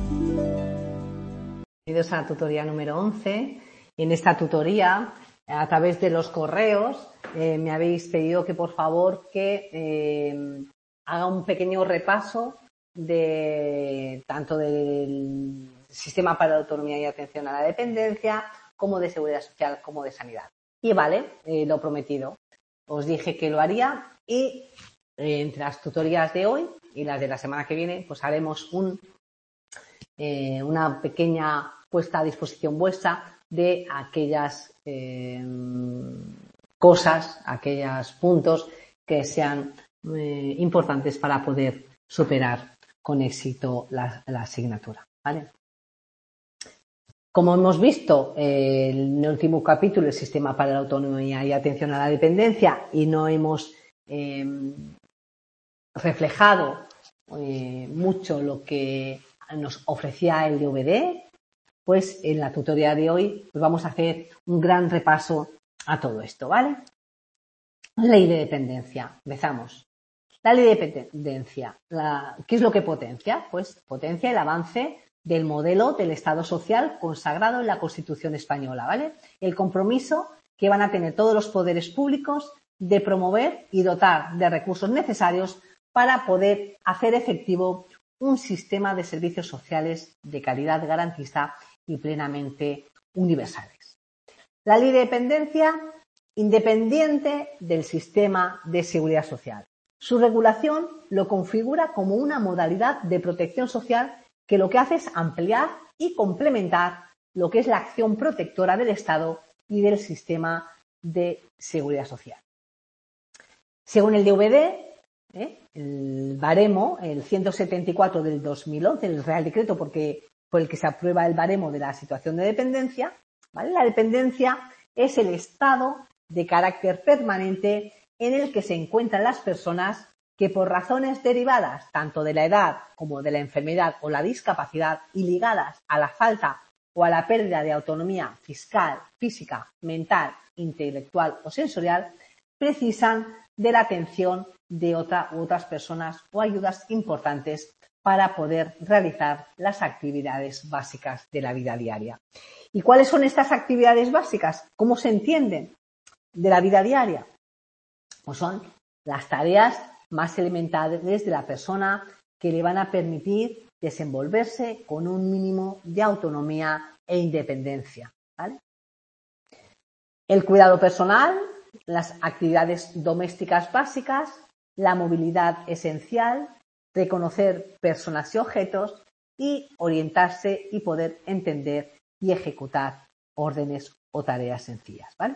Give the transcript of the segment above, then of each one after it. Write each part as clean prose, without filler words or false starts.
Bienvenidos a la tutoría número 11. En esta tutoría, a través de los correos, me habéis pedido que por favor haga un pequeño repaso de tanto del sistema para la autonomía y atención a la dependencia, como de seguridad social, como de sanidad. Y vale, lo prometido. Os dije que lo haría y entre las tutorías de hoy y las de la semana que viene, pues haremos una pequeña puesta a disposición vuestra de aquellas cosas, aquellos puntos que sean importantes para poder superar con éxito la asignatura, ¿vale? Como hemos visto en el último capítulo, el sistema para la autonomía y atención a la dependencia, y no hemos reflejado mucho lo que nos ofrecía el DVD, pues en la tutoría de hoy pues vamos a hacer un gran repaso a todo esto, ¿vale? Ley de dependencia. Empezamos. La ley de dependencia. ¿Qué es lo que potencia? Pues potencia el avance del modelo del Estado social consagrado en la Constitución española, ¿vale? El compromiso que van a tener todos los poderes públicos de promover y dotar de recursos necesarios para poder hacer efectivo un sistema de servicios sociales de calidad garantista y plenamente universales. La ley de dependencia, independiente del sistema de seguridad social. Su regulación lo configura como una modalidad de protección social que lo que hace es ampliar y complementar lo que es la acción protectora del Estado y del sistema de seguridad social. Según el DVD, el baremo, el 174 del 2011, el Real Decreto por el que se aprueba el baremo de la situación de dependencia, ¿vale? La dependencia es el estado de carácter permanente en el que se encuentran las personas que por razones derivadas tanto de la edad como de la enfermedad o la discapacidad y ligadas a la falta o a la pérdida de autonomía fiscal, física, mental, intelectual o sensorial, precisan de la atención de otras personas o ayudas importantes para poder realizar las actividades básicas de la vida diaria. ¿Y cuáles son estas actividades básicas? ¿Cómo se entienden de la vida diaria? Pues son las tareas más elementales de la persona que le van a permitir desenvolverse con un mínimo de autonomía e independencia, ¿vale? El cuidado personal, las actividades domésticas básicas, la movilidad esencial, reconocer personas y objetos y orientarse y poder entender y ejecutar órdenes o tareas sencillas, ¿vale?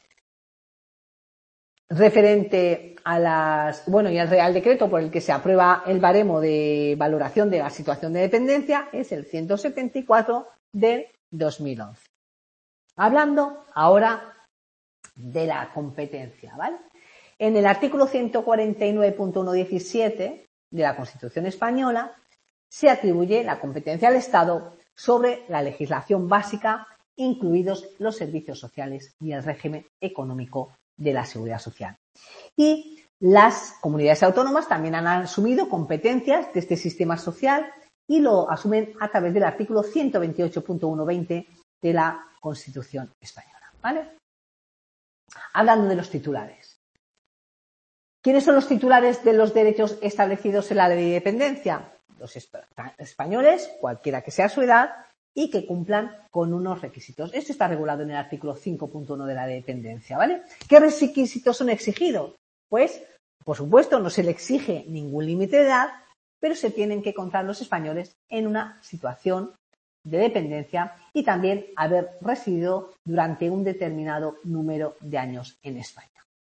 Referente a y al Real Decreto por el que se aprueba el baremo de valoración de la situación de dependencia es el 174 del 2011. Hablando ahora de la competencia, ¿vale? En el artículo 149.117 de la Constitución española se atribuye la competencia al Estado sobre la legislación básica, incluidos los servicios sociales y el régimen económico de la seguridad social. Y las comunidades autónomas también han asumido competencias de este sistema social y lo asumen a través del artículo 128.120 de la Constitución española, ¿vale? Hablando de los titulares. ¿Quiénes son los titulares de los derechos establecidos en la ley de dependencia? Los españoles, cualquiera que sea su edad, y que cumplan con unos requisitos. Esto está regulado en el artículo 5.1 de la dependencia, ¿vale? ¿Qué requisitos son exigidos? Pues, por supuesto, no se le exige ningún límite de edad, pero se tienen que encontrar los españoles en una situación de dependencia y también haber residido durante un determinado número de años en España.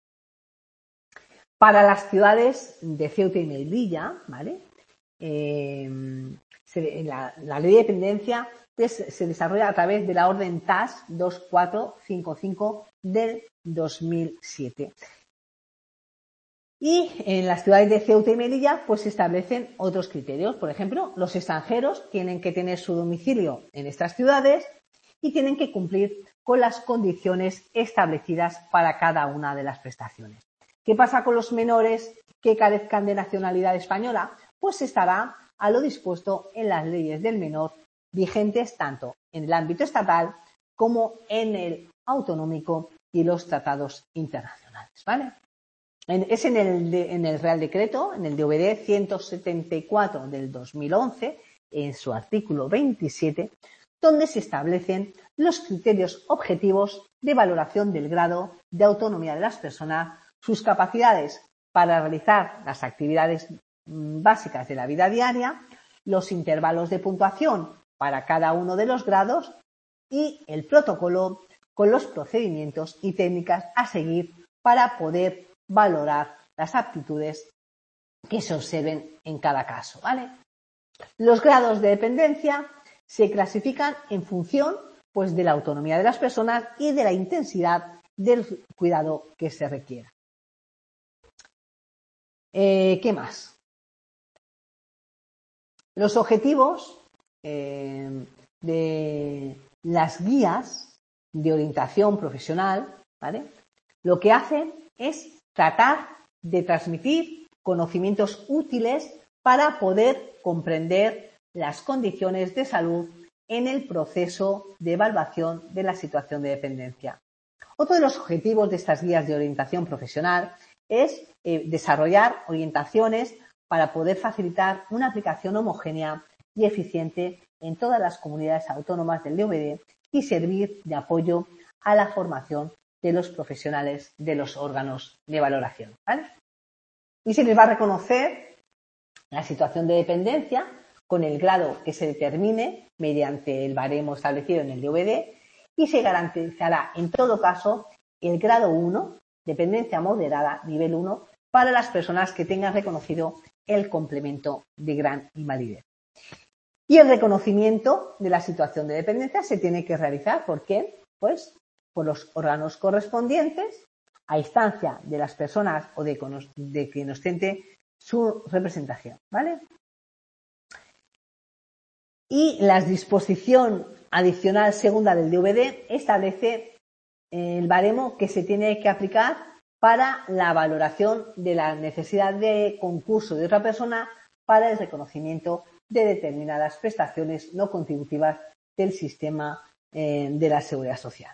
Para las ciudades de Ceuta y Melilla, ¿vale? La ley de dependencia se desarrolla a través de la orden TAS 2455 del 2007. Y en las ciudades de Ceuta y Melilla pues se establecen otros criterios. Por ejemplo, los extranjeros tienen que tener su domicilio en estas ciudades y tienen que cumplir con las condiciones establecidas para cada una de las prestaciones. ¿Qué pasa con los menores que carezcan de nacionalidad española? Pues estará a lo dispuesto en las leyes del menor vigentes tanto en el ámbito estatal como en el autonómico y los tratados internacionales, ¿vale? Es en el Real Decreto, en el DVD 174 del 2011, en su artículo 27, donde se establecen los criterios objetivos de valoración del grado de autonomía de las personas, sus capacidades para realizar las actividades básicas de la vida diaria, los intervalos de puntuación para cada uno de los grados y el protocolo con los procedimientos y técnicas a seguir para poder valorar las aptitudes que se observen en cada caso, ¿vale? Los grados de dependencia se clasifican en función, pues, de la autonomía de las personas y de la intensidad del cuidado que se requiera. ¿Qué más? Los objetivos de las guías de orientación profesional, ¿vale? Lo que hacen es tratar de transmitir conocimientos útiles para poder comprender las condiciones de salud en el proceso de evaluación de la situación de dependencia. Otro de los objetivos de estas guías de orientación profesional es desarrollar orientaciones para poder facilitar una aplicación homogénea y eficiente en todas las comunidades autónomas del DVD y servir de apoyo a la formación de los profesionales de los órganos de valoración, ¿vale? Y se les va a reconocer la situación de dependencia con el grado que se determine mediante el baremo establecido en el DVD y se garantizará en todo caso el grado 1, dependencia moderada, nivel 1, para las personas que tengan reconocido el complemento de gran invalidez. Y el reconocimiento de la situación de dependencia se tiene que realizar, ¿por qué? Pues por los órganos correspondientes a instancia de las personas o de quien ostente su representación, ¿vale? Y la disposición adicional segunda del DVD establece el baremo que se tiene que aplicar para la valoración de la necesidad de concurso de otra persona para el reconocimiento de determinadas prestaciones no contributivas del sistema de la Seguridad Social.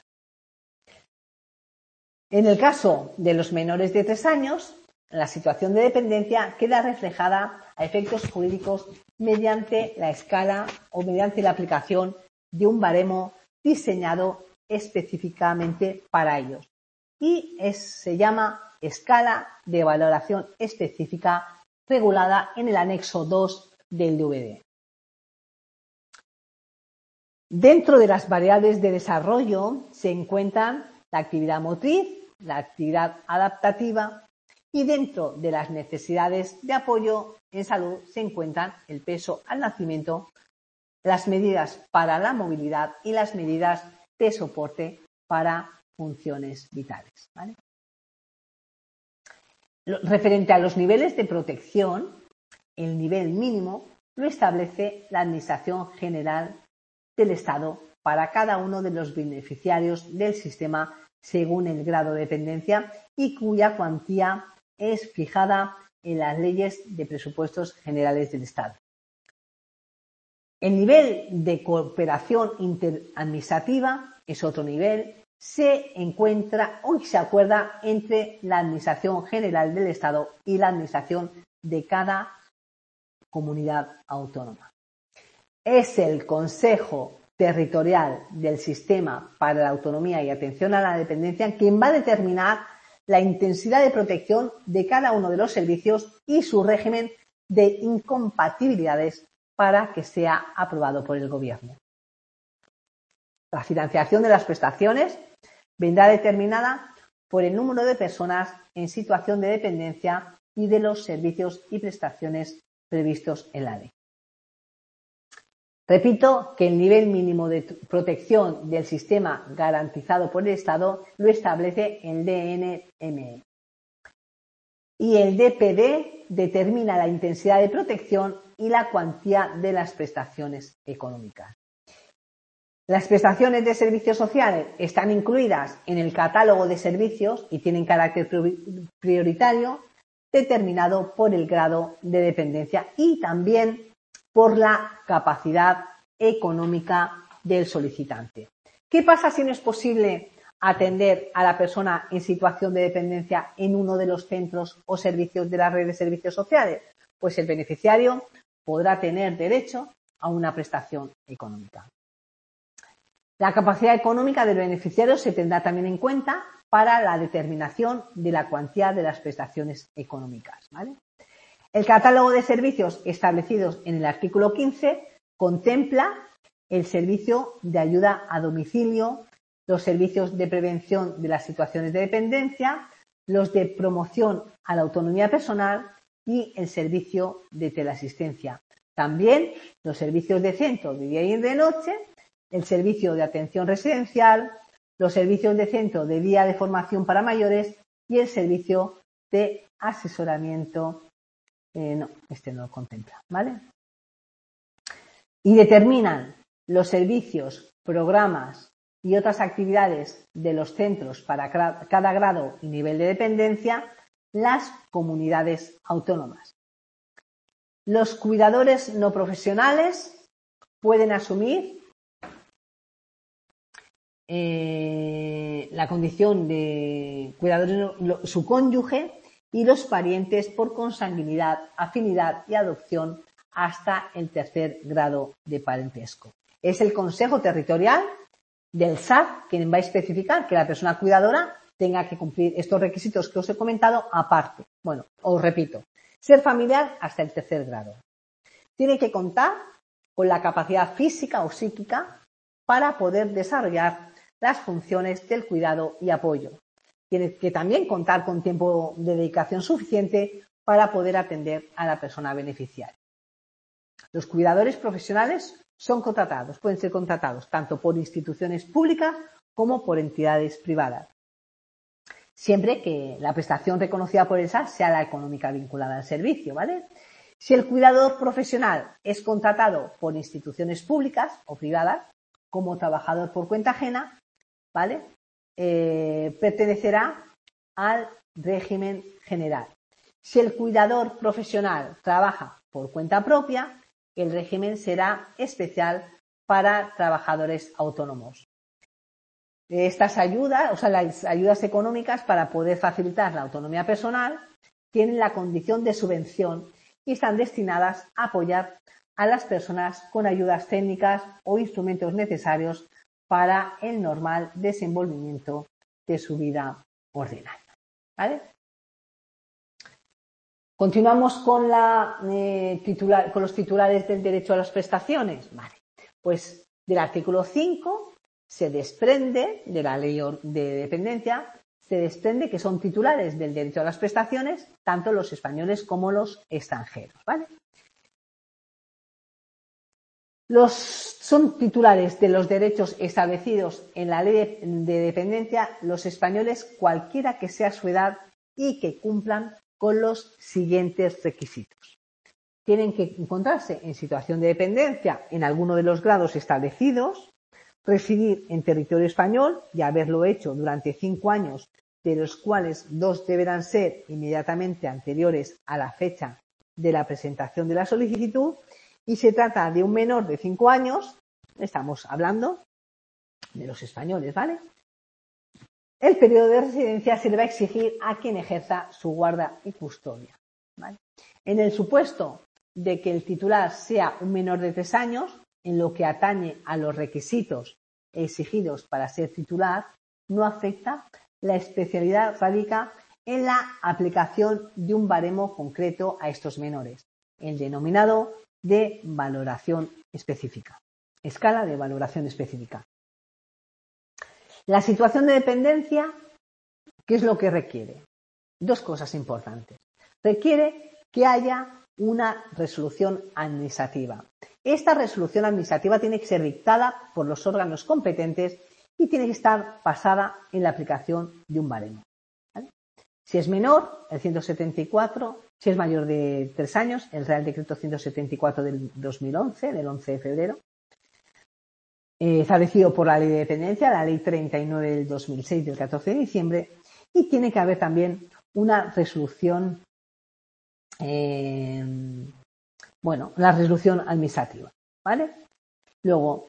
En el caso de los menores de 3 años, la situación de dependencia queda reflejada a efectos jurídicos mediante la escala o mediante la aplicación de un baremo diseñado específicamente para ellos y se llama escala de valoración específica regulada en el anexo 2 del DVD. Dentro de las variables de desarrollo se encuentran la actividad motriz, la actividad adaptativa y dentro de las necesidades de apoyo en salud se encuentran el peso al nacimiento, las medidas para la movilidad y las medidas de soporte para funciones vitales, ¿vale? Referente a los niveles de protección, el nivel mínimo lo establece la Administración General del Estado para cada uno de los beneficiarios del sistema según el grado de dependencia y cuya cuantía es fijada en las leyes de presupuestos generales del Estado. El nivel de cooperación interadministrativa es otro nivel, se encuentra o se acuerda entre la Administración General del Estado y la Administración de cada comunidad autónoma. Es el Consejo Territorial del Sistema para la Autonomía y Atención a la Dependencia quien va a determinar la intensidad de protección de cada uno de los servicios y su régimen de incompatibilidades para que sea aprobado por el Gobierno. La financiación de las prestaciones vendrá determinada por el número de personas en situación de dependencia y de los servicios y prestaciones previstos en la ley. Repito que el nivel mínimo de protección del sistema garantizado por el Estado lo establece el DNME. Y el DPD determina la intensidad de protección y la cuantía de las prestaciones económicas. Las prestaciones de servicios sociales están incluidas en el catálogo de servicios y tienen carácter prioritario determinado por el grado de dependencia y también por la capacidad económica del solicitante. ¿Qué pasa si no es posible atender a la persona en situación de dependencia en uno de los centros o servicios de la red de servicios sociales? Pues el beneficiario podrá tener derecho a una prestación económica. La capacidad económica del beneficiario se tendrá también en cuenta para la determinación de la cuantía de las prestaciones económicas, ¿vale? El catálogo de servicios establecidos en el artículo 15 contempla el servicio de ayuda a domicilio, los servicios de prevención de las situaciones de dependencia, los de promoción a la autonomía personal y el servicio de teleasistencia. También los servicios de centro de día y de noche, el servicio de atención residencial, los servicios de centro de día de formación para mayores y el servicio de asesoramiento. No, este no lo contempla, ¿vale? Y determinan los servicios, programas y otras actividades de los centros para cada grado y nivel de dependencia las comunidades autónomas. Los cuidadores no profesionales pueden asumir la condición de cuidador, su cónyuge y los parientes por consanguinidad, afinidad y adopción hasta el tercer grado de parentesco. Es el Consejo Territorial del SAT quien va a especificar que la persona cuidadora tenga que cumplir estos requisitos que os he comentado aparte. Bueno, os repito, ser familiar hasta el tercer grado. Tiene que contar con la capacidad física o psíquica para poder desarrollar las funciones del cuidado y apoyo. Tiene que también contar con tiempo de dedicación suficiente para poder atender a la persona beneficiaria. Los cuidadores profesionales pueden ser contratados tanto por instituciones públicas como por entidades privadas, siempre que la prestación reconocida por el SAT sea la económica vinculada al servicio, ¿vale? Si el cuidador profesional es contratado por instituciones públicas o privadas como trabajador por cuenta ajena, ¿vale? Pertenecerá al régimen general. Si el cuidador profesional trabaja por cuenta propia, el régimen será especial para trabajadores autónomos. Estas ayudas, o sea, las ayudas económicas para poder facilitar la autonomía personal, tienen la condición de subvención y están destinadas a apoyar a las personas con ayudas técnicas o instrumentos necesarios para el normal desenvolvimiento de su vida ordinaria, ¿vale? Continuamos con los titulares del derecho a las prestaciones. Vale. Pues del artículo 5 se desprende de la ley de dependencia, se desprende que son titulares del derecho a las prestaciones tanto los españoles como los extranjeros, ¿vale? Son titulares de los derechos establecidos en la ley de dependencia los españoles cualquiera que sea su edad y que cumplan con los siguientes requisitos. Tienen que encontrarse en situación de dependencia en alguno de los grados establecidos, residir en territorio español y haberlo hecho durante 5 años, de los cuales 2 deberán ser inmediatamente anteriores a la fecha de la presentación de la solicitud, y se trata de un menor de 5 años, estamos hablando de los españoles, ¿vale? El periodo de residencia se le va a exigir a quien ejerza su guarda y custodia, ¿vale? En el supuesto de que el titular sea un menor de 3 años, en lo que atañe a los requisitos exigidos para ser titular, no afecta, la especialidad radica en la aplicación de un baremo concreto a estos menores, el denominado de valoración específica, escala de valoración específica. La situación de dependencia, ¿qué es lo que requiere? 2 cosas importantes. Requiere que haya una resolución administrativa. Esta resolución administrativa tiene que ser dictada por los órganos competentes y tiene que estar basada en la aplicación de un baremo, ¿vale? Si es menor, el 174, si es mayor de 3 años, el Real Decreto 174 del 2011, del 11 de febrero, establecido por la Ley de Dependencia, la Ley 39 del 2006 del 14 de diciembre, y tiene que haber también una resolución Bueno, la resolución administrativa, ¿vale? Luego,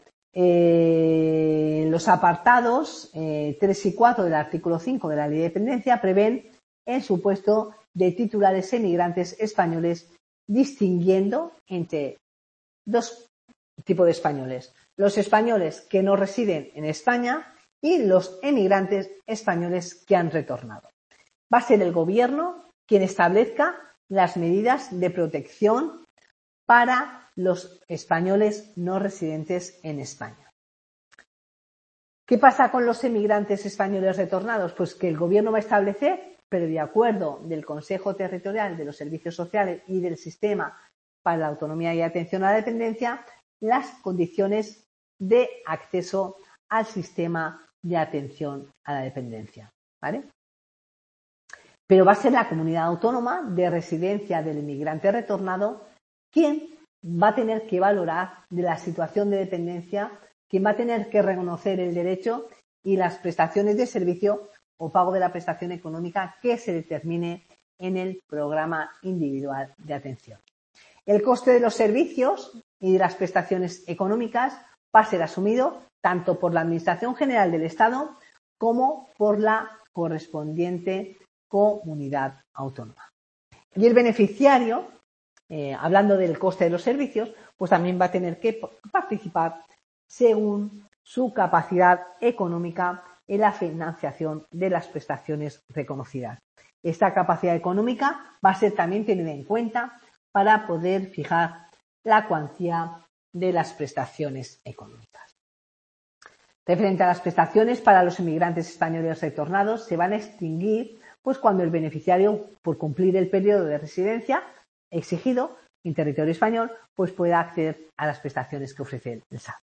los apartados 3 y 4 del artículo 5 de la Ley de Dependencia prevén el supuesto de titulares emigrantes españoles, distinguiendo entre dos tipos de españoles: los españoles que no residen en España y los emigrantes españoles que han retornado. Va a ser el Gobierno quien establezca las medidas de protección para los españoles no residentes en España. ¿Qué pasa con los emigrantes españoles retornados? Pues que el Gobierno va a establecer, previo acuerdo del Consejo Territorial de los Servicios Sociales y del Sistema para la Autonomía y Atención a la Dependencia, las condiciones de acceso al sistema de atención a la dependencia, ¿vale? Pero va a ser la comunidad autónoma de residencia del inmigrante retornado quien va a tener que valorar de la situación de dependencia, quien va a tener que reconocer el derecho y las prestaciones de servicio o pago de la prestación económica que se determine en el programa individual de atención. El coste de los servicios y de las prestaciones económicas va a ser asumido tanto por la Administración General del Estado como por la correspondiente comunidad autónoma. Y el beneficiario, hablando del coste de los servicios, pues también va a tener que participar según su capacidad económica en la financiación de las prestaciones reconocidas. Esta capacidad económica va a ser también tenida en cuenta para poder fijar la cuantía de las prestaciones económicas. Referente a las prestaciones para los inmigrantes españoles retornados, se van a extinguir pues cuando el beneficiario, por cumplir el periodo de residencia exigido en territorio español, pues pueda acceder a las prestaciones que ofrece el SAT.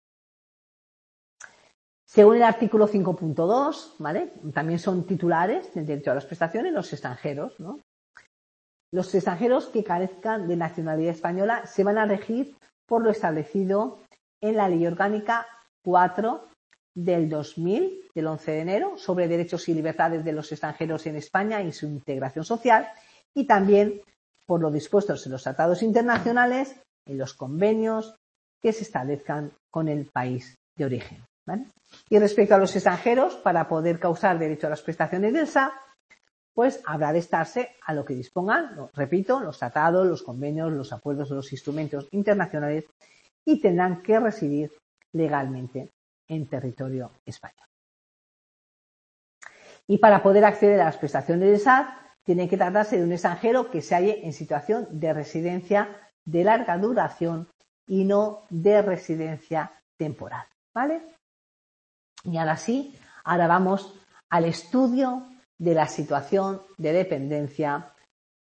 Según el artículo 5.2, ¿vale? También son titulares del derecho a las prestaciones los extranjeros, ¿no? Los extranjeros que carezcan de nacionalidad española se van a regir por lo establecido en la Ley Orgánica 4 del 2000, del 11 de enero, sobre derechos y libertades de los extranjeros en España y su integración social, y también por lo dispuesto en los tratados internacionales, en los convenios que se establezcan con el país de origen, ¿vale? Y respecto a los extranjeros, para poder causar derecho a las prestaciones del SAT, pues habrá de estarse a lo que dispongan, repito, los tratados, los convenios, los acuerdos, los instrumentos internacionales, y tendrán que residir legalmente en territorio español. Y para poder acceder a las prestaciones del SAT, tiene que tratarse de un extranjero que se halle en situación de residencia de larga duración y no de residencia temporal, ¿vale? Y ahora sí, ahora vamos al estudio de la situación de dependencia,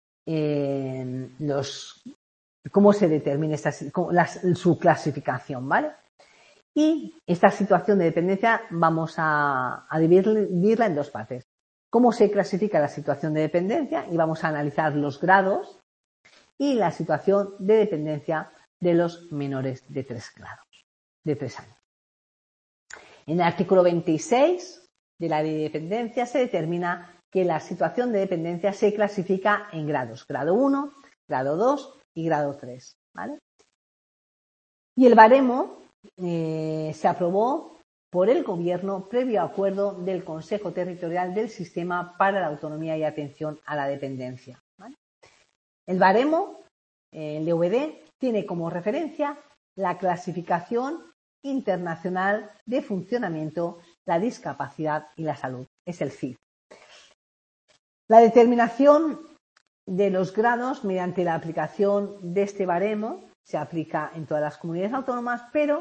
cómo se determina su clasificación, ¿vale? Y esta situación de dependencia vamos a dividirla en dos partes. Cómo se clasifica la situación de dependencia, y vamos a analizar los grados, y la situación de dependencia de los menores de 3 años. En el artículo 26 de la Ley de Dependencia se determina que la situación de dependencia se clasifica en grados: grado 1, grado 2 y grado 3, ¿vale? Y el baremo se aprobó por el Gobierno previo acuerdo del Consejo Territorial del Sistema para la Autonomía y Atención a la Dependencia, ¿vale? El baremo, el DVD, tiene como referencia la clasificación internacional de funcionamiento, la discapacidad y la salud. Es el CID. La determinación de los grados mediante la aplicación de este baremo se aplica en todas las comunidades autónomas, pero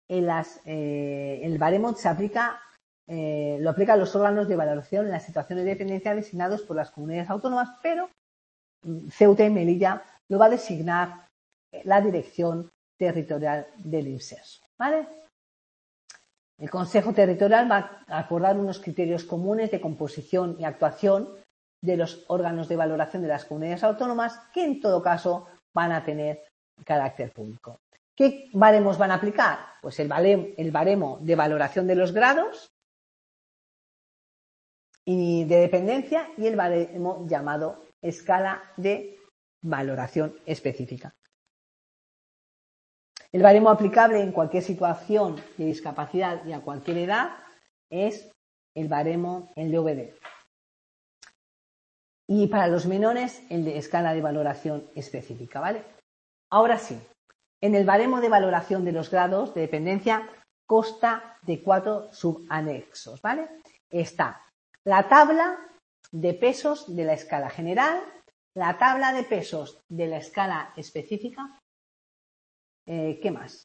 el baremo se aplica, lo aplican los órganos de valoración en las situaciones de dependencia designados por las comunidades autónomas, pero Ceuta y Melilla lo va a designar la Dirección Territorial del INSERSO, ¿vale? El Consejo Territorial va a acordar unos criterios comunes de composición y actuación de los órganos de valoración de las comunidades autónomas, que en todo caso van a tener carácter público. ¿Qué baremos van a aplicar? Pues el baremo de valoración de los grados y de dependencia, y el baremo llamado escala de valoración específica. El baremo aplicable en cualquier situación de discapacidad y a cualquier edad es el baremo, el DVD. Y para los menores, el de escala de valoración específica, ¿vale? Ahora sí, en el baremo de valoración de los grados de dependencia consta de 4 subanexos, ¿vale? Está la tabla de pesos de la escala general, la tabla de pesos de la escala específica, ¿qué más?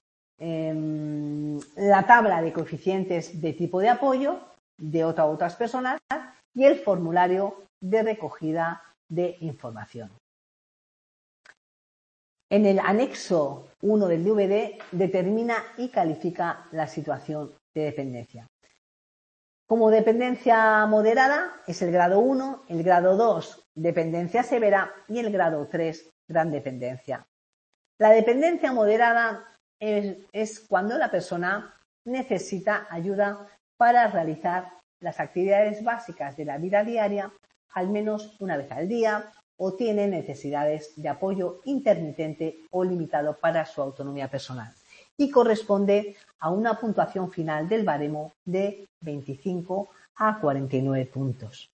La tabla de coeficientes de tipo de apoyo de otras personas y el formulario de recogida de información. En el anexo 1 del DVD determina y califica la situación de dependencia. Como dependencia moderada es el grado 1, el grado 2 dependencia severa y el grado 3 gran dependencia. La dependencia moderada es cuando la persona necesita ayuda para realizar las actividades básicas de la vida diaria al menos una vez al día o tiene necesidades de apoyo intermitente o limitado para su autonomía personal y corresponde a una puntuación final del baremo de 25 a 49 puntos.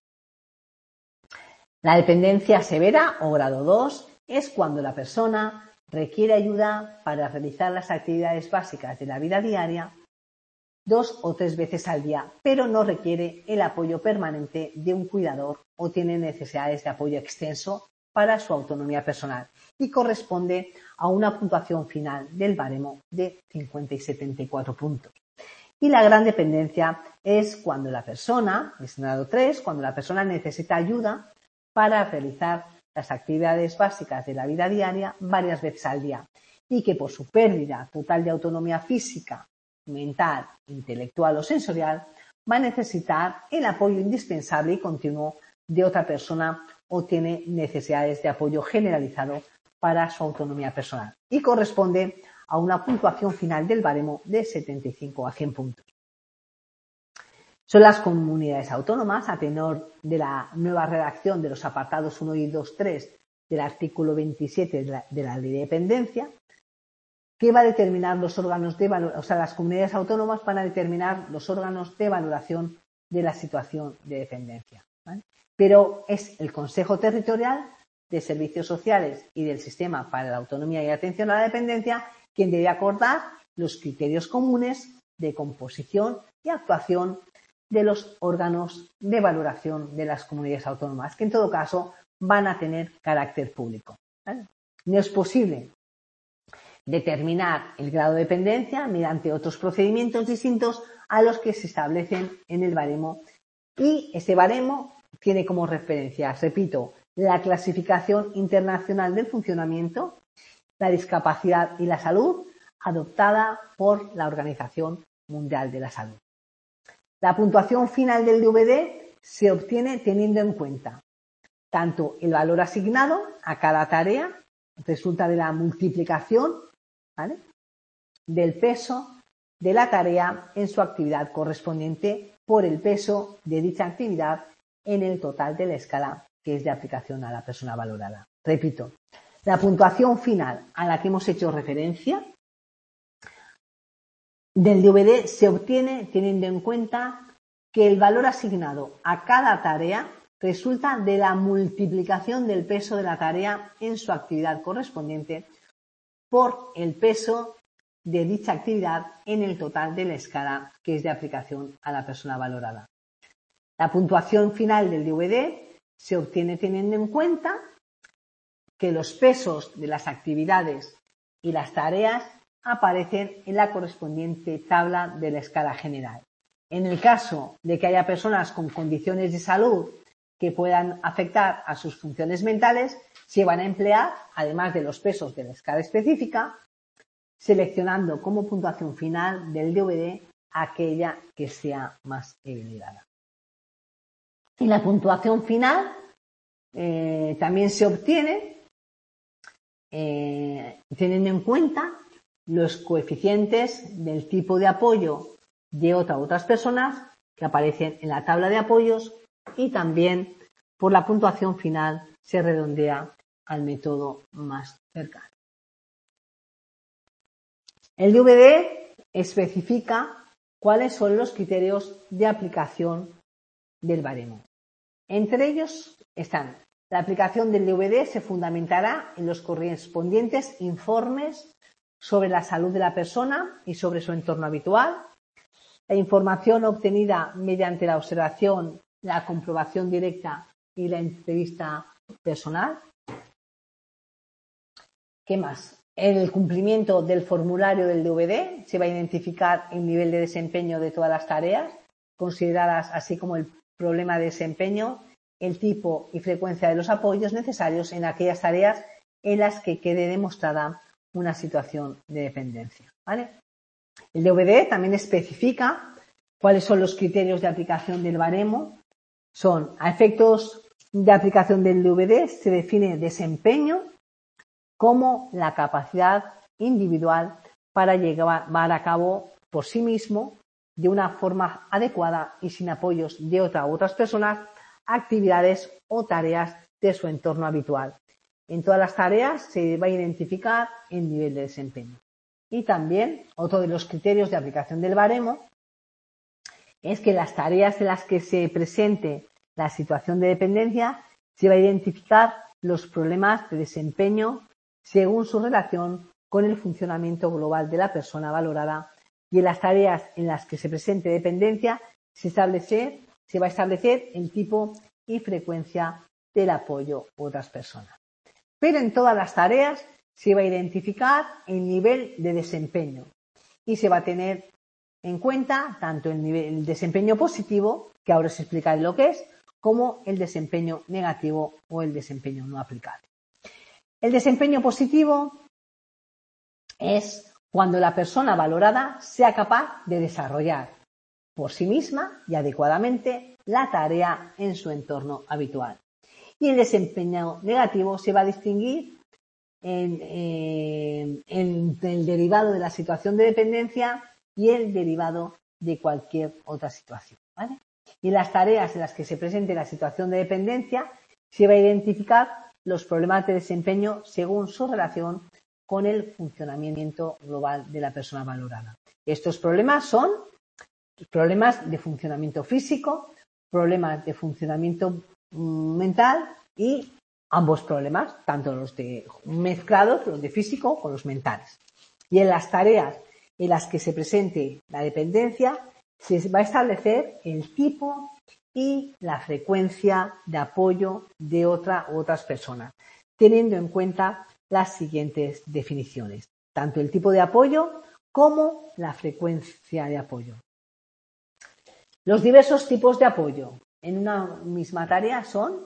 La dependencia severa o grado 2 es cuando la persona requiere ayuda para realizar las actividades básicas de la vida diaria 2 o 3 veces al día, pero no requiere el apoyo permanente de un cuidador o tiene necesidades de apoyo extenso para su autonomía personal y corresponde a una puntuación final del baremo de 50 y 74 puntos. Y la gran dependencia es cuando la persona, es grado 3, cuando la persona necesita ayuda para realizar las actividades básicas de la vida diaria varias veces al día y que por su pérdida total de autonomía física, mental, intelectual o sensorial va a necesitar el apoyo indispensable y continuo de otra persona o tiene necesidades de apoyo generalizado para su autonomía personal y corresponde a una puntuación final del baremo de 75 a 100 puntos. Son las comunidades autónomas, a tenor de la nueva redacción de los apartados 1 y 2.3 del artículo 27 de la Ley de Dependencia, que va a determinar los órganos de valoración, o sea, las comunidades autónomas van a determinar los órganos de valoración de la situación de dependencia, ¿vale? Pero es el Consejo Territorial de Servicios Sociales y del Sistema para la Autonomía y Atención a la Dependencia quien debe acordar los criterios comunes de composición y actuación de los órganos de valoración de las comunidades autónomas, que en todo caso van a tener carácter público, ¿vale? No es posible determinar el grado de dependencia mediante otros procedimientos distintos a los que se establecen en el baremo. Y ese baremo tiene como referencias, repito, la clasificación internacional del funcionamiento, la discapacidad y la salud, adoptada por la Organización Mundial de la Salud. La puntuación final del DVD se obtiene teniendo en cuenta tanto el valor asignado a cada tarea, resulta de la multiplicación, ¿vale?, del peso de la tarea en su actividad correspondiente por el peso de dicha actividad en el total de la escala que es de aplicación a la persona valorada. Repito, la puntuación final a la que hemos hecho referencia del DVD se obtiene teniendo en cuenta que el valor asignado a cada tarea resulta de la multiplicación del peso de la tarea en su actividad correspondiente por el peso de dicha actividad en el total de la escala que es de aplicación a la persona valorada. La puntuación final del DVD se obtiene teniendo en cuenta que los pesos de las actividades y las tareas aparecen en la correspondiente tabla de la escala general. En el caso de que haya personas con condiciones de salud que puedan afectar a sus funciones mentales, se van a emplear, además de los pesos de la escala específica, seleccionando como puntuación final del DVD aquella que sea más equilibrada. Y la puntuación final también se obtiene teniendo en cuenta los coeficientes del tipo de apoyo de otras personas que aparecen en la tabla de apoyos y también por la puntuación final se redondea al método más cercano. El DVD especifica cuáles son los criterios de aplicación del baremo. Entre ellos están: la aplicación del DVD se fundamentará en los correspondientes informes sobre la salud de la persona y sobre su entorno habitual. La información obtenida mediante la observación, la comprobación directa y la entrevista personal. ¿Qué más? En el cumplimiento del formulario del DVD se va a identificar el nivel de desempeño de todas las tareas consideradas, así como el problema de desempeño, el tipo y frecuencia de los apoyos necesarios en aquellas tareas en las que quede demostrada una situación de dependencia, ¿vale? El DVD también especifica cuáles son los criterios de aplicación del baremo. Son: a efectos de aplicación del DVD se define desempeño como la capacidad individual para llevar a cabo por sí mismo, de una forma adecuada y sin apoyos de otra u otras personas, actividades o tareas de su entorno habitual. En todas las tareas se va a identificar el nivel de desempeño. Y también otro de los criterios de aplicación del baremo es que las tareas en las que se presente la situación de dependencia se va a identificar los problemas de desempeño según su relación con el funcionamiento global de la persona valorada, y en las tareas en las que se presente dependencia se va a establecer el tipo y frecuencia del apoyo a otras personas. Pero en todas las tareas se va a identificar el nivel de desempeño y se va a tener en cuenta tanto el desempeño positivo, que ahora os explicaré lo que es, como el desempeño negativo o el desempeño no aplicable. El desempeño positivo es cuando la persona valorada sea capaz de desarrollar por sí misma y adecuadamente la tarea en su entorno habitual. Y el desempeño negativo se va a distinguir en el derivado de la situación de dependencia y el derivado de cualquier otra situación, ¿vale? Y en las tareas en las que se presente la situación de dependencia se va a identificar los problemas de desempeño según su relación con el funcionamiento global de la persona valorada. Estos problemas son problemas de funcionamiento físico, problemas de funcionamiento mental y ambos problemas, tanto los de mezclados, los de físico con los mentales. Y en las tareas en las que se presente la dependencia se va a establecer el tipo y la frecuencia de apoyo de otra u otras personas, teniendo en cuenta las siguientes definiciones: tanto el tipo de apoyo como la frecuencia de apoyo. Los diversos tipos de apoyo en una misma tarea son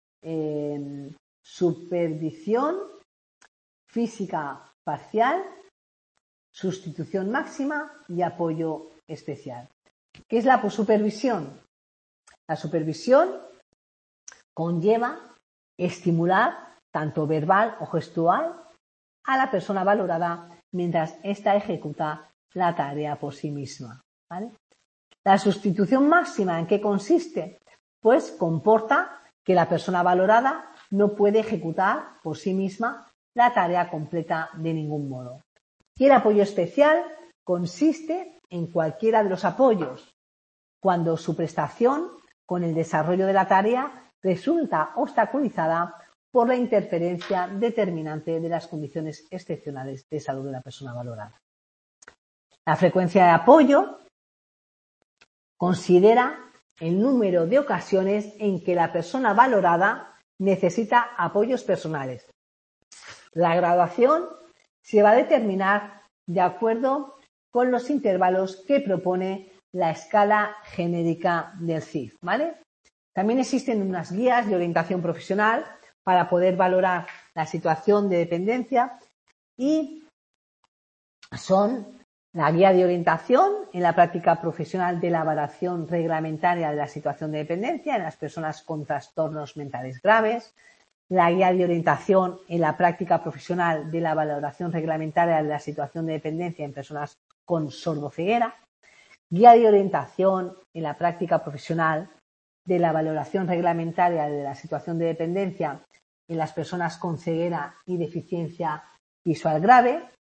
supervisión física parcial, sustitución máxima y apoyo especial. ¿Qué es la supervisión? La supervisión conlleva estimular, tanto verbal o gestual, a la persona valorada mientras ésta ejecuta la tarea por sí misma, ¿vale? La sustitución máxima, ¿en qué consiste? Pues comporta que la persona valorada no puede ejecutar por sí misma la tarea completa de ningún modo. Y el apoyo especial consiste en cualquiera de los apoyos, cuando su prestación con el desarrollo de la tarea resulta obstaculizada por la interferencia determinante de las condiciones excepcionales de salud de la persona valorada. La frecuencia de apoyo considera el número de ocasiones en que la persona valorada necesita apoyos personales. La graduación se va a determinar de acuerdo con los intervalos que propone la escala genérica del CIF, ¿vale? También existen unas guías de orientación profesional para poder valorar la situación de dependencia, y son la guía de orientación en la práctica profesional de la valoración reglamentaria de la situación de dependencia en las personas con trastornos mentales graves, la guía de orientación en la práctica profesional de la valoración reglamentaria de la situación de dependencia en personas con sordoceguera, guía de orientación en la práctica profesional de la valoración reglamentaria de la situación de dependencia en las personas con ceguera y deficiencia visual grave,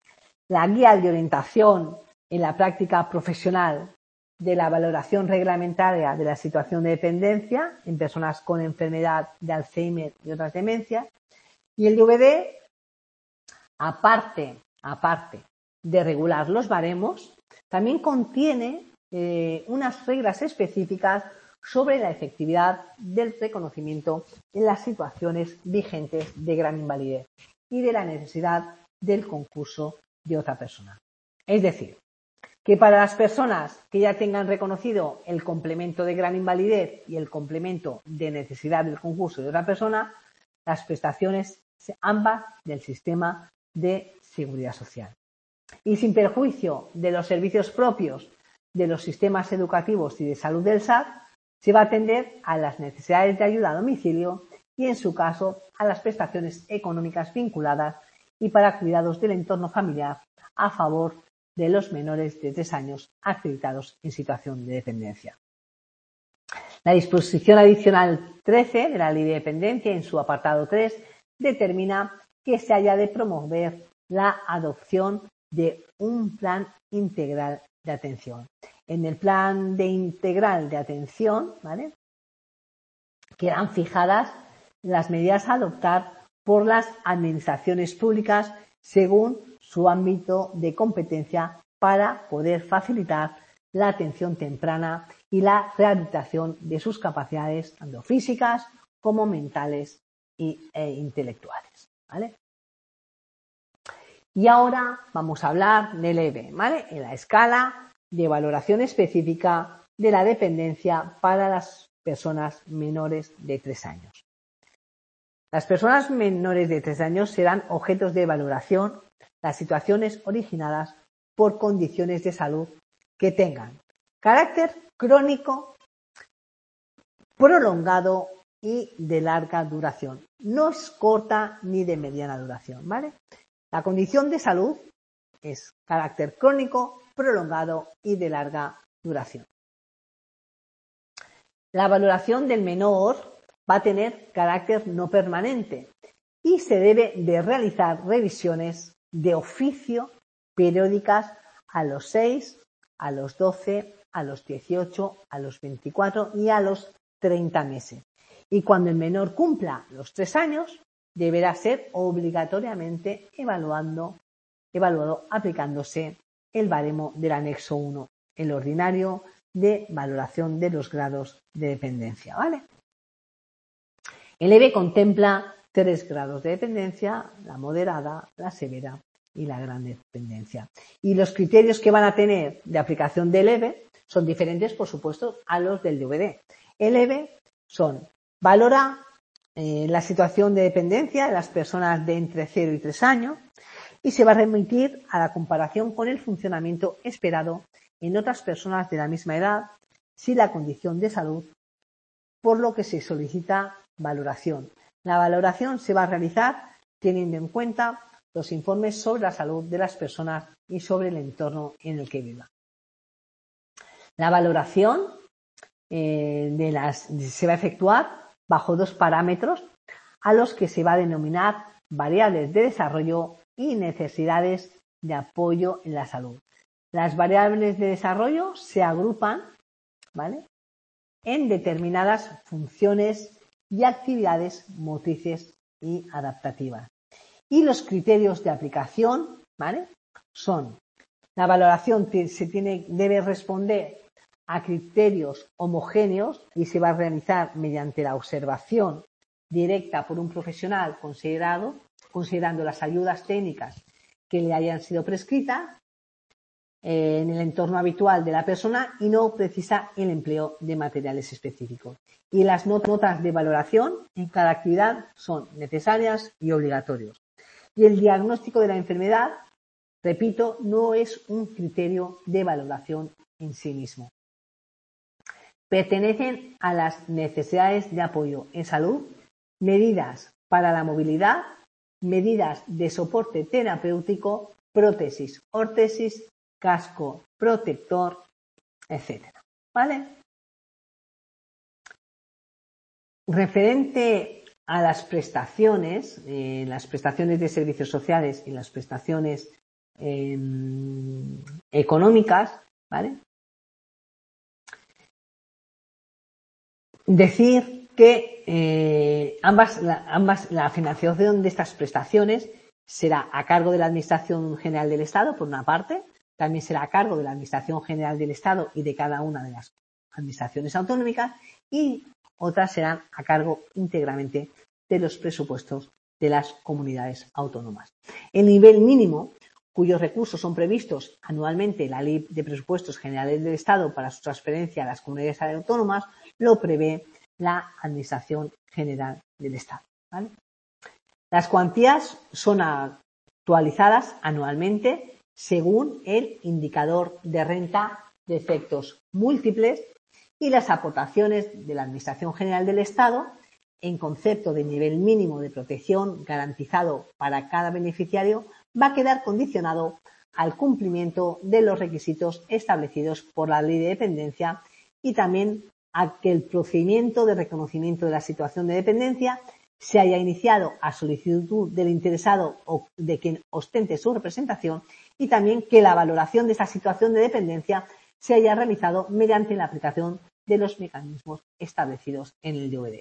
la guía de orientación en la práctica profesional de la valoración reglamentaria de la situación de dependencia en personas con enfermedad de Alzheimer y otras demencias. Y el DVD, aparte de regular los baremos, también contiene unas reglas específicas sobre la efectividad del reconocimiento en las situaciones vigentes de gran invalidez y de la necesidad del concurso de otra persona. Es decir, que para las personas que ya tengan reconocido el complemento de gran invalidez y el complemento de necesidad del concurso de otra persona, las prestaciones ambas del sistema de seguridad social. Y sin perjuicio de los servicios propios de los sistemas educativos y de salud del SAT, se va a atender a las necesidades de ayuda a domicilio y, en su caso, a las prestaciones económicas vinculadas y para cuidados del entorno familiar a favor de los menores de 3 años acreditados en situación de dependencia. La disposición adicional 13 de la Ley de Dependencia, en su apartado 3, determina que se haya de promover la adopción de un plan integral de atención. En el plan integral de atención, ¿vale?, quedan fijadas las medidas a adoptar por las administraciones públicas según su ámbito de competencia para poder facilitar la atención temprana y la rehabilitación de sus capacidades, tanto físicas como mentales e intelectuales, ¿vale? Y ahora vamos a hablar del EVE, ¿vale?, en la escala de valoración específica de la dependencia para las personas menores de 3 años. Las personas menores de 3 años serán objetos de valoración las situaciones originadas por condiciones de salud que tengan carácter crónico, prolongado y de larga duración. No es corta ni de mediana duración, ¿vale? La condición de salud es carácter crónico, prolongado y de larga duración. La valoración del menor va a tener carácter no permanente y se debe de realizar revisiones de oficio periódicas a los 6, a los 12, a los 18, a los 24 y a los 30 meses. Y cuando el menor cumpla los 3 años, deberá ser obligatoriamente evaluado aplicándose el baremo del anexo 1, el ordinario de valoración de los grados de dependencia, ¿vale? El EVE contempla 3 grados de dependencia: la moderada, la severa y la gran dependencia. Y los criterios que van a tener de aplicación del EVE son diferentes, por supuesto, a los del DVD. El EVE valora la situación de dependencia de las personas de entre 0 y 3 años y se va a remitir a la comparación con el funcionamiento esperado en otras personas de la misma edad si la condición de salud, por lo que se solicita valoración. La valoración se va a realizar teniendo en cuenta los informes sobre la salud de las personas y sobre el entorno en el que vivan. La valoración se va a efectuar bajo 2 parámetros a los que se va a denominar variables de desarrollo y necesidades de apoyo en la salud. Las variables de desarrollo se agrupan, ¿vale?, en determinadas funciones y actividades motrices y adaptativas. Y los criterios de aplicación, ¿vale?, son: la valoración debe responder a criterios homogéneos y se va a realizar mediante la observación directa por un profesional considerando las ayudas técnicas que le hayan sido prescritas en el entorno habitual de la persona y no precisa el empleo de materiales específicos. Y las notas de valoración en cada actividad son necesarias y obligatorios. Y el diagnóstico de la enfermedad, repito, no es un criterio de valoración en sí mismo. Pertenecen a las necesidades de apoyo en salud, medidas para la movilidad, medidas de soporte terapéutico, prótesis, órtesis, casco protector, etcétera, ¿vale? Referente a las prestaciones de servicios sociales y las prestaciones económicas, ¿vale? Decir que la financiación de estas prestaciones será a cargo de la Administración General del Estado, por una parte, también será a cargo de la Administración General del Estado y de cada una de las administraciones autonómicas, y otras serán a cargo íntegramente de los presupuestos de las comunidades autónomas. El nivel mínimo, cuyos recursos son previstos anualmente en la Ley de Presupuestos Generales del Estado para su transferencia a las comunidades autónomas, lo prevé la Administración General del Estado, ¿vale? Las cuantías son actualizadas anualmente según el indicador de renta de efectos múltiples, y las aportaciones de la Administración General del Estado en concepto de nivel mínimo de protección garantizado para cada beneficiario va a quedar condicionado al cumplimiento de los requisitos establecidos por la Ley de Dependencia, y también a que el procedimiento de reconocimiento de la situación de dependencia se haya iniciado a solicitud del interesado o de quien ostente su representación, y también que la valoración de esta situación de dependencia se haya realizado mediante la aplicación de los mecanismos establecidos en el DVD.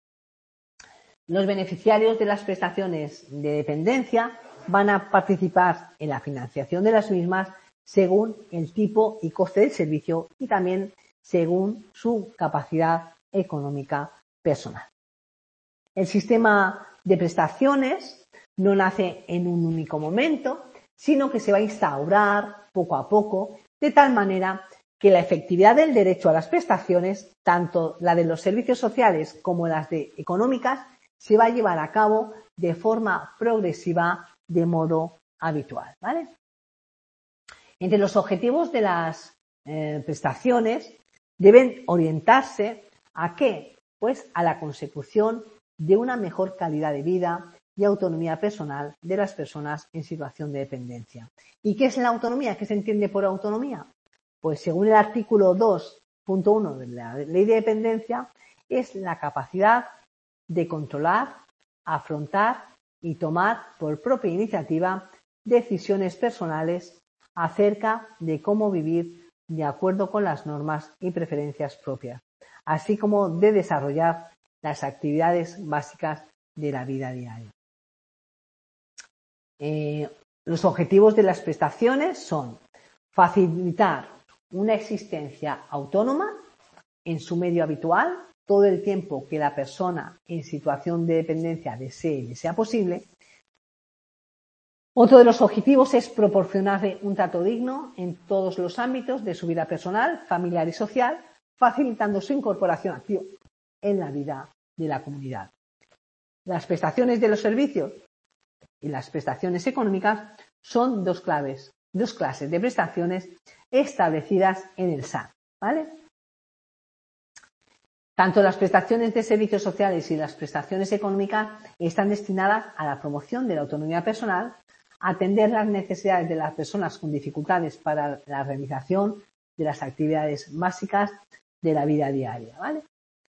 Los beneficiarios de las prestaciones de dependencia van a participar en la financiación de las mismas según el tipo y coste del servicio, y también según su capacidad económica personal. El sistema de prestaciones no nace en un único momento, sino que se va a instaurar poco a poco, de tal manera que la efectividad del derecho a las prestaciones, tanto la de los servicios sociales como las de económicas, se va a llevar a cabo de forma progresiva, de modo habitual, ¿vale? Entre los objetivos de las prestaciones deben orientarse ¿a qué? Pues a la consecución de una mejor calidad de vida y autonomía personal de las personas en situación de dependencia. ¿Y qué es la autonomía? ¿Qué se entiende por autonomía? Pues según el artículo 2.1 de la Ley de Dependencia, es la capacidad de controlar, afrontar y tomar por propia iniciativa decisiones personales acerca de cómo vivir de acuerdo con las normas y preferencias propias, así como de desarrollar las actividades básicas de la vida diaria. Los objetivos de las prestaciones son facilitar una existencia autónoma en su medio habitual todo el tiempo que la persona en situación de dependencia desee y le sea posible. Otro de los objetivos es proporcionarle un trato digno en todos los ámbitos de su vida personal, familiar y social, facilitando su incorporación activa en la vida de la comunidad. Las prestaciones de los servicios y las prestaciones económicas son dos clases de prestaciones establecidas en el SAT, ¿vale? Tanto las prestaciones de servicios sociales y las prestaciones económicas están destinadas a la promoción de la autonomía personal, a atender las necesidades de las personas con dificultades para la realización de las actividades básicas de la vida diaria, ¿vale?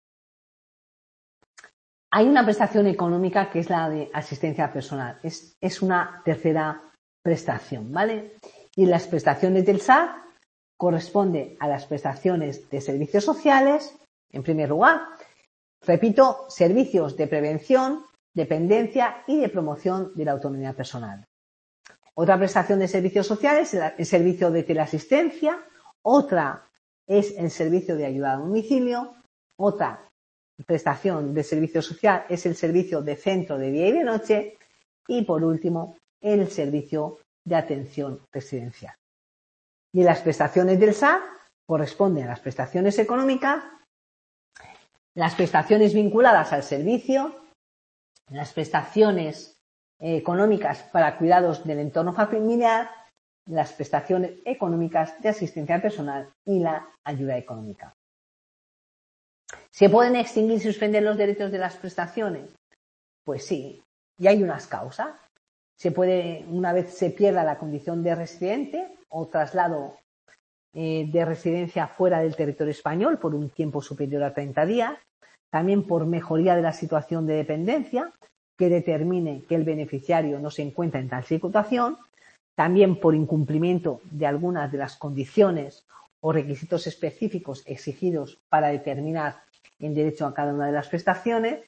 Hay una prestación económica que es la de asistencia personal. Es una tercera prestación, ¿vale? Y las prestaciones del SAT corresponden a las prestaciones de servicios sociales, en primer lugar. Repito, servicios de prevención, dependencia y de promoción de la autonomía personal. Otra prestación de servicios sociales es el servicio de teleasistencia. Otra es el servicio de ayuda a domicilio. Otra prestación de servicio social es el servicio de centro de día y de noche. Y por último, el servicio de atención residencial. Y las prestaciones del SAT corresponden a las prestaciones económicas, las prestaciones vinculadas al servicio, las prestaciones económicas para cuidados del entorno familiar, las prestaciones económicas de asistencia personal y la ayuda económica. ¿Se pueden extinguir y suspender los derechos de las prestaciones? Pues sí, y hay unas causas. Se puede, una vez se pierda la condición de residente o traslado de residencia fuera del territorio español por un tiempo superior a 30 días, también por mejoría de la situación de dependencia que determine que el beneficiario no se encuentra en tal situación, también por incumplimiento de algunas de las condiciones o requisitos específicos exigidos para determinar el derecho a cada una de las prestaciones,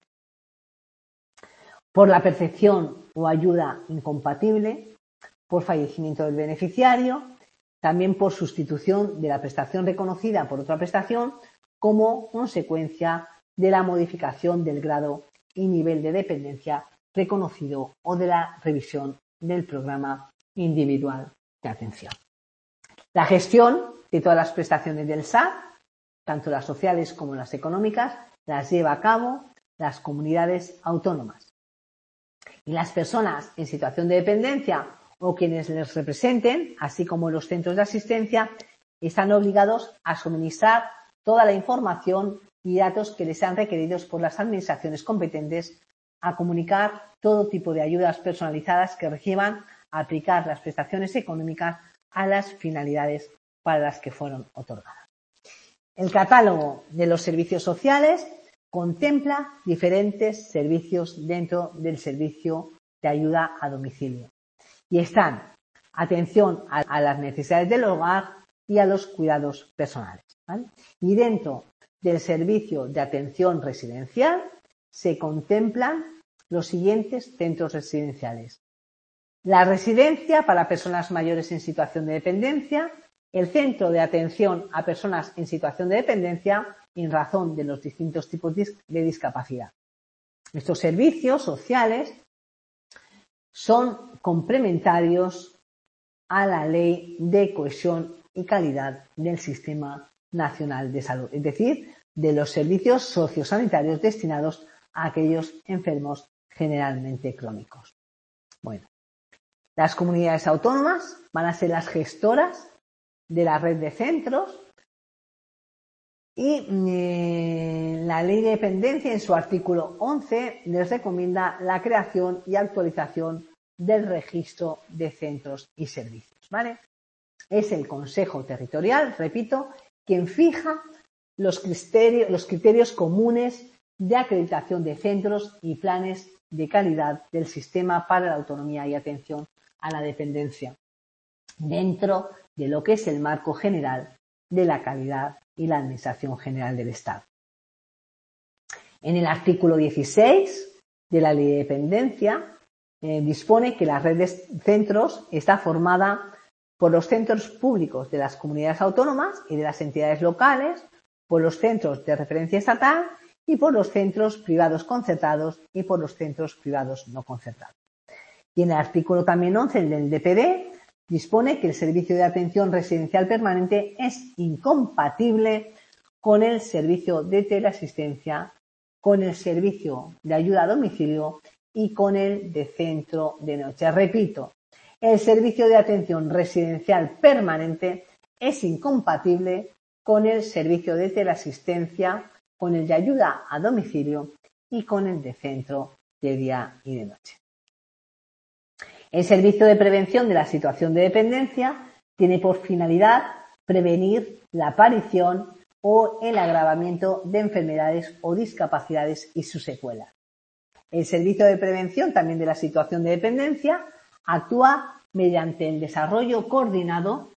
por la percepción o ayuda incompatible, por fallecimiento del beneficiario, también por sustitución de la prestación reconocida por otra prestación como consecuencia de la modificación del grado y nivel de dependencia reconocido o de la revisión del programa individual de atención. La gestión de todas las prestaciones del SAT, tanto las sociales como las económicas, las lleva a cabo las comunidades autónomas. Y las personas en situación de dependencia o quienes les representen, así como los centros de asistencia, están obligados a suministrar toda la información y datos que les sean requeridos por las administraciones competentes, a comunicar todo tipo de ayudas personalizadas que reciban, a aplicar las prestaciones económicas a las finalidades para las que fueron otorgadas. El catálogo de los servicios sociales contempla diferentes servicios dentro del servicio de ayuda a domicilio y están atención a las necesidades del hogar y a los cuidados personales, ¿vale? Y dentro del servicio de atención residencial se contemplan los siguientes centros residenciales: la residencia para personas mayores en situación de dependencia, el centro de atención a personas en situación de dependencia en razón de los distintos tipos de discapacidad. Estos servicios sociales son complementarios a la Ley de Cohesión y Calidad del Sistema Nacional de Salud, es decir, de los servicios sociosanitarios destinados a aquellos enfermos generalmente crónicos. Bueno, las comunidades autónomas van a ser las gestoras de la red de centros y la Ley de Dependencia, en su artículo 11, les recomienda la creación y actualización del registro de centros y servicios, ¿vale? Es el Consejo Territorial, repito, quien fija los criterios comunes de acreditación de centros y planes de calidad del sistema para la autonomía y atención a la dependencia, dentro de lo que es el marco general de la calidad y la Administración General del Estado. En el artículo 16 de la Ley de Dependencia dispone que la red de centros está formada por los centros públicos de las comunidades autónomas y de las entidades locales, por los centros de referencia estatal y por los centros privados concertados y por los centros privados no concertados. Y en el artículo también 11 del DPD dispone que el servicio de atención residencial permanente es incompatible con el servicio de teleasistencia, con el servicio de ayuda a domicilio y con el de centro de noche. Repito, el servicio de atención residencial permanente es incompatible con el servicio de teleasistencia, con el de ayuda a domicilio y con el de centro de día y de noche. El servicio de prevención de la situación de dependencia tiene por finalidad prevenir la aparición o el agravamiento de enfermedades o discapacidades y sus secuelas. El servicio de prevención también de la situación de dependencia actúa mediante el desarrollo coordinado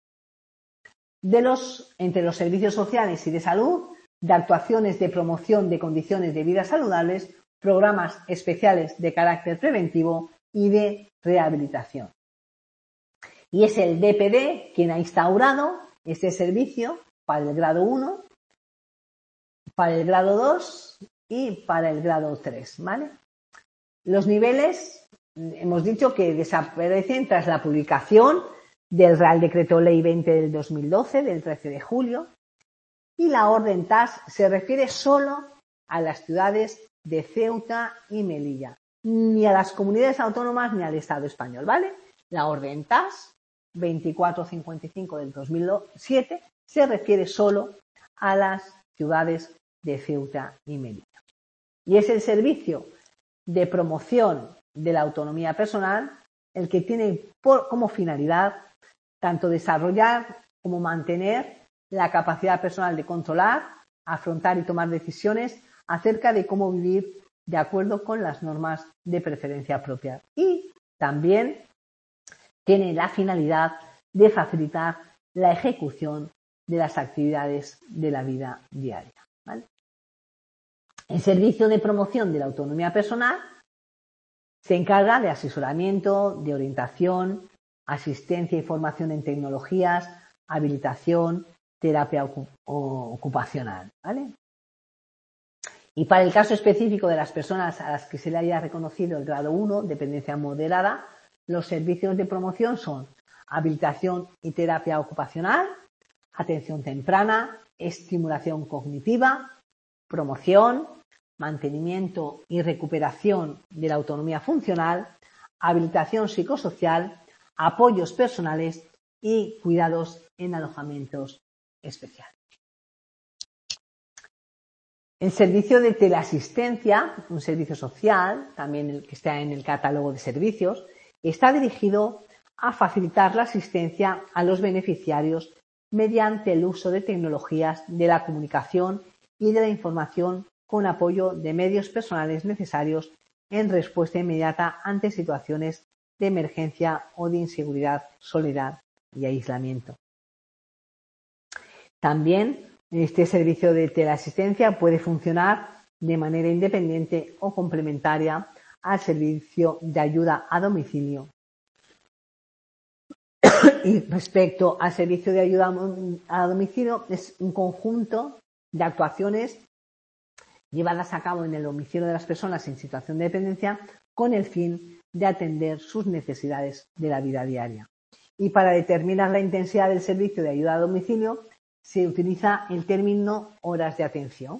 entre los servicios sociales y de salud, de actuaciones de promoción de condiciones de vida saludables, programas especiales de carácter preventivo y de rehabilitación. Y es el DPD quien ha instaurado este servicio para el grado 1, para el grado 2 y para el grado 3, ¿vale? Los niveles, hemos dicho que desaparecen tras la publicación del Real Decreto Ley 20 del 2012, del 13 de julio, y la orden TAS se refiere solo a las ciudades de Ceuta y Melilla, ni a las comunidades autónomas ni al Estado español, ¿vale? La orden TAS 2455 del 2007 se refiere solo a las ciudades de Ceuta y Melilla. Y es el servicio de promoción de la autonomía personal el que tiene como finalidad tanto desarrollar como mantener la capacidad personal de controlar, afrontar y tomar decisiones acerca de cómo vivir de acuerdo con las normas de preferencia propia. Y también tiene la finalidad de facilitar la ejecución de las actividades de la vida diaria, ¿vale? El servicio de promoción de la autonomía personal se encarga de asesoramiento, de orientación, asistencia y formación en tecnologías, habilitación, terapia ocupacional, ¿vale? Y para el caso específico de las personas a las que se le haya reconocido el grado 1, dependencia moderada, los servicios de promoción son habilitación y terapia ocupacional, atención temprana, estimulación cognitiva, promoción, mantenimiento y recuperación de la autonomía funcional, habilitación psicosocial, apoyos personales y cuidados en alojamientos especiales. El servicio de teleasistencia, un servicio social, también el que está en el catálogo de servicios, está dirigido a facilitar la asistencia a los beneficiarios mediante el uso de tecnologías de la comunicación y de la información con apoyo de medios personales necesarios en respuesta inmediata ante situaciones de emergencia o de inseguridad, soledad y aislamiento. También este servicio de teleasistencia puede funcionar de manera independiente o complementaria al servicio de ayuda a domicilio. Y respecto al servicio de ayuda a domicilio, es un conjunto de actuaciones llevadas a cabo en el domicilio de las personas en situación de dependencia con el fin de atender sus necesidades de la vida diaria. Y para determinar la intensidad del servicio de ayuda a domicilio se utiliza el término horas de atención.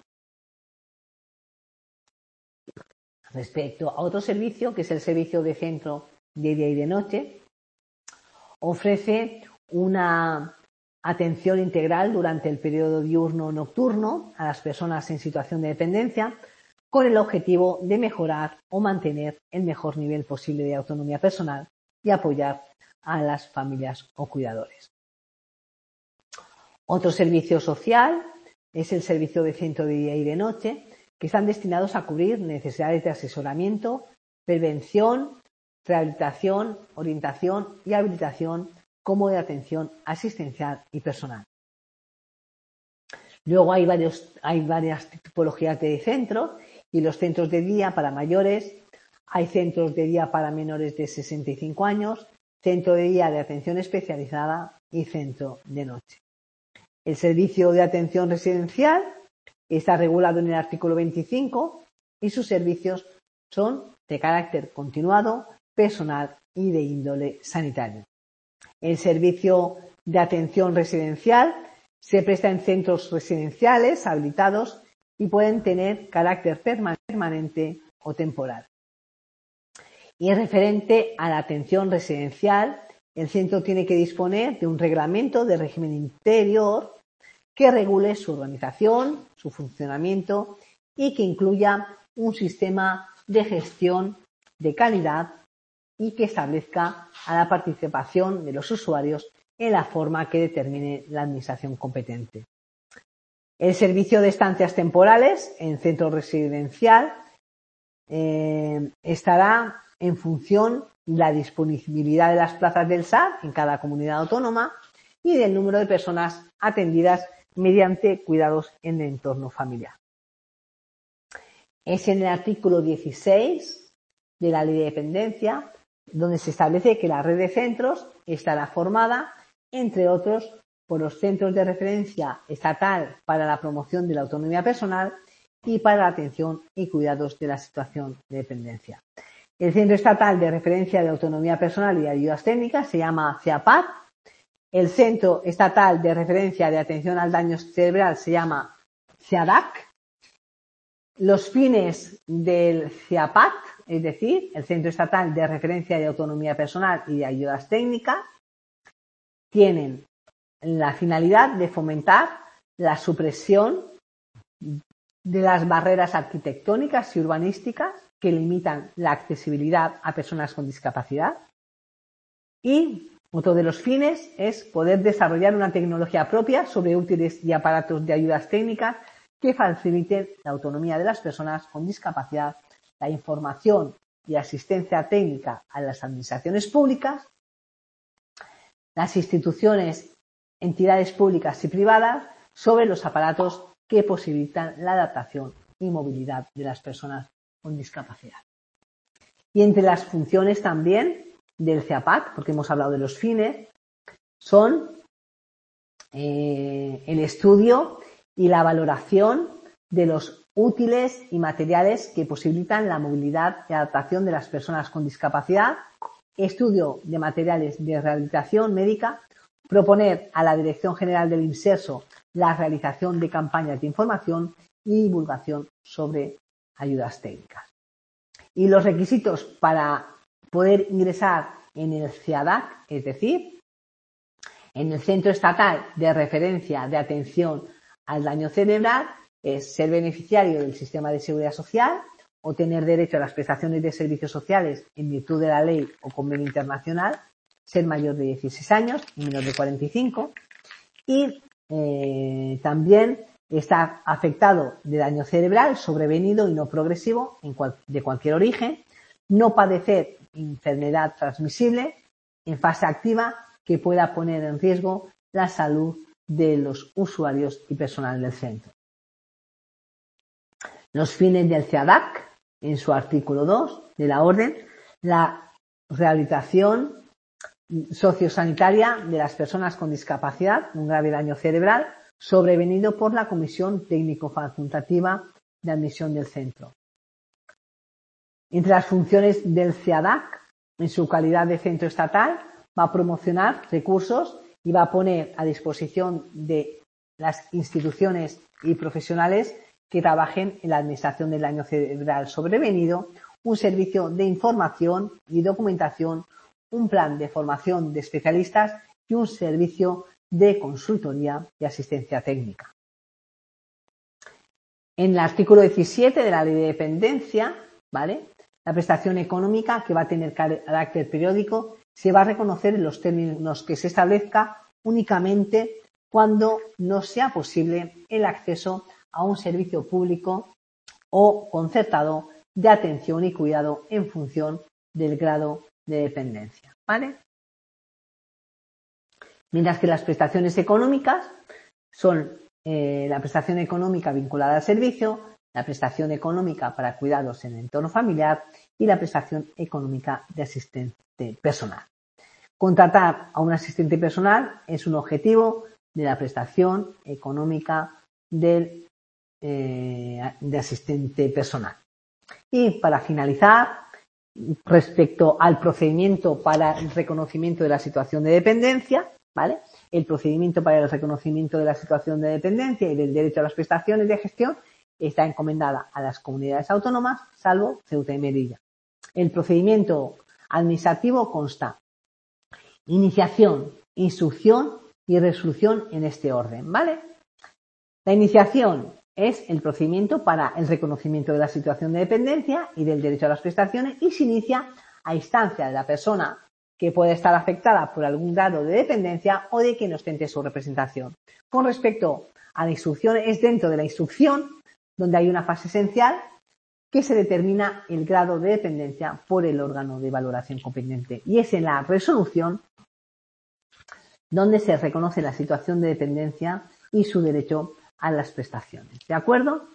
Respecto a otro servicio, que es el servicio de centro de día y de noche, ofrece una atención integral durante el periodo diurno o nocturno a las personas en situación de dependencia con el objetivo de mejorar o mantener el mejor nivel posible de autonomía personal y apoyar a las familias o cuidadores. Otro servicio social es el servicio de centro de día y de noche, que están destinados a cubrir necesidades de asesoramiento, prevención, rehabilitación, orientación y habilitación como de atención asistencial y personal. Luego hay varias tipologías de centros y los centros de día para mayores, hay centros de día para menores de 65 años, centro de día de atención especializada y centro de noche. El servicio de atención residencial está regulado en el artículo 25 y sus servicios son de carácter continuado, personal y de índole sanitario. El servicio de atención residencial se presta en centros residenciales habilitados y pueden tener carácter permanente o temporal. Y referente a la atención residencial, el centro tiene que disponer de un reglamento de régimen interior que regule su organización, su funcionamiento y que incluya un sistema de gestión de calidad y que establezca a la participación de los usuarios en la forma que determine la administración competente. El servicio de estancias temporales en centro residencial estará en función de la disponibilidad de las plazas del SAR en cada comunidad autónoma y del número de personas atendidas mediante cuidados en el entorno familiar. Es en el artículo 16 de la Ley de Dependencia donde se establece que la red de centros estará formada, entre otros, por los centros de referencia estatal para la promoción de la autonomía personal y para la atención y cuidados de la situación de dependencia. El Centro Estatal de Referencia de Autonomía Personal y Ayudas Técnicas se llama CEAPAT. El Centro Estatal de Referencia de Atención al Daño Cerebral se llama CEADAC. Los fines del CEAPAT, es decir, el Centro Estatal de Referencia de Autonomía Personal y de Ayudas Técnicas, tienen la finalidad de fomentar la supresión de las barreras arquitectónicas y urbanísticas que limitan la accesibilidad a personas con discapacidad. Y otro de los fines es poder desarrollar una tecnología propia sobre útiles y aparatos de ayudas técnicas que faciliten la autonomía de las personas con discapacidad, la información y asistencia técnica a las administraciones públicas las instituciones, entidades públicas y privadas sobre los aparatos que posibilitan la adaptación y movilidad de las personas con discapacidad. Y entre las funciones también del CEAPAC, porque hemos hablado de los fines, son el estudio y la valoración de los útiles y materiales que posibilitan la movilidad y adaptación de las personas con discapacidad, estudio de materiales de rehabilitación médica, proponer a la Dirección General del INSERSO la realización de campañas de información y divulgación sobre ayudas técnicas. Y los requisitos para poder ingresar en el CEADAC, es decir, en el Centro Estatal de Referencia de Atención al Daño Cerebral, es ser beneficiario del sistema de seguridad social o tener derecho a las prestaciones de servicios sociales en virtud de la ley o convenio internacional, ser mayor de 16 años y menor de 45 y también estar afectado de daño cerebral sobrevenido y no progresivo de cualquier origen, no padecer enfermedad transmisible en fase activa que pueda poner en riesgo la salud de los usuarios y personal del centro. Los fines del CEADAC, en su artículo 2 de la orden, la rehabilitación sociosanitaria de las personas con discapacidad, un grave daño cerebral, sobrevenido por la Comisión Técnico-Facultativa de Admisión del Centro. Entre las funciones del CEADAC, en su calidad de centro estatal, va a promocionar recursos y va a poner a disposición de las instituciones y profesionales que trabajen en la administración del daño cerebral sobrevenido un servicio de información y documentación, un plan de formación de especialistas y un servicio de consultoría y asistencia técnica. En el artículo 17 de la Ley de Dependencia, ¿vale?, la prestación económica, que va a tener carácter periódico, se va a reconocer en los términos que se establezca únicamente cuando no sea posible el acceso a un servicio público o concertado de atención y cuidado en función del grado de dependencia, ¿vale? Mientras que las prestaciones económicas son la prestación económica vinculada al servicio, la prestación económica para cuidados en el entorno familiar y la prestación económica de asistente personal. Contratar a un asistente personal es un objetivo de la prestación económica de asistente personal. Y para finalizar, respecto al procedimiento para el reconocimiento de la situación de dependencia, ¿vale?, el procedimiento para el reconocimiento de la situación de dependencia y del derecho a las prestaciones de gestión está encomendada a las comunidades autónomas, salvo Ceuta y Melilla. El procedimiento administrativo consta iniciación, instrucción y resolución en este orden, ¿vale? La iniciación es el procedimiento para el reconocimiento de la situación de dependencia y del derecho a las prestaciones y se inicia a instancia de la persona que puede estar afectada por algún grado de dependencia o de quien ostente su representación. Con respecto a la instrucción, es dentro de la instrucción donde hay una fase esencial que se determina el grado de dependencia por el órgano de valoración competente y es en la resolución donde se reconoce la situación de dependencia y su derecho a las prestaciones. ¿De acuerdo?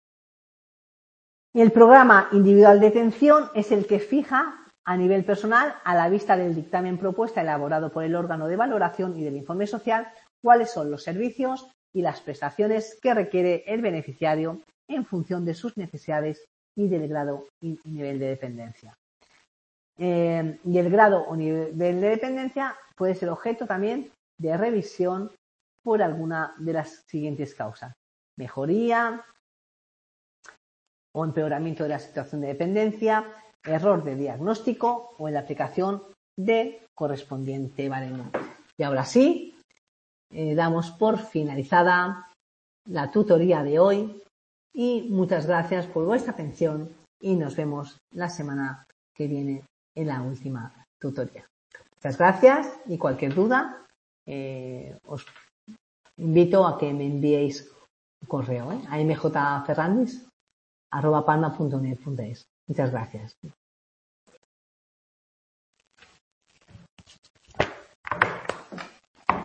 El programa individual de atención es el que fija a nivel personal, a la vista del dictamen propuesta elaborado por el órgano de valoración y del informe social, cuáles son los servicios y las prestaciones que requiere el beneficiario en función de sus necesidades y del grado y nivel de dependencia. Y el grado o nivel de dependencia puede ser objeto también de revisión por alguna de las siguientes causas: mejoría o empeoramiento de la situación de dependencia, error de diagnóstico o en la aplicación del correspondiente baremo. Y ahora sí, damos por finalizada la tutoría de hoy y muchas gracias por vuestra atención y nos vemos la semana que viene en la última tutoría. Muchas gracias y cualquier duda os invito a que me enviéis un correo a mjferrandis@palma.net.es. Muchas gracias.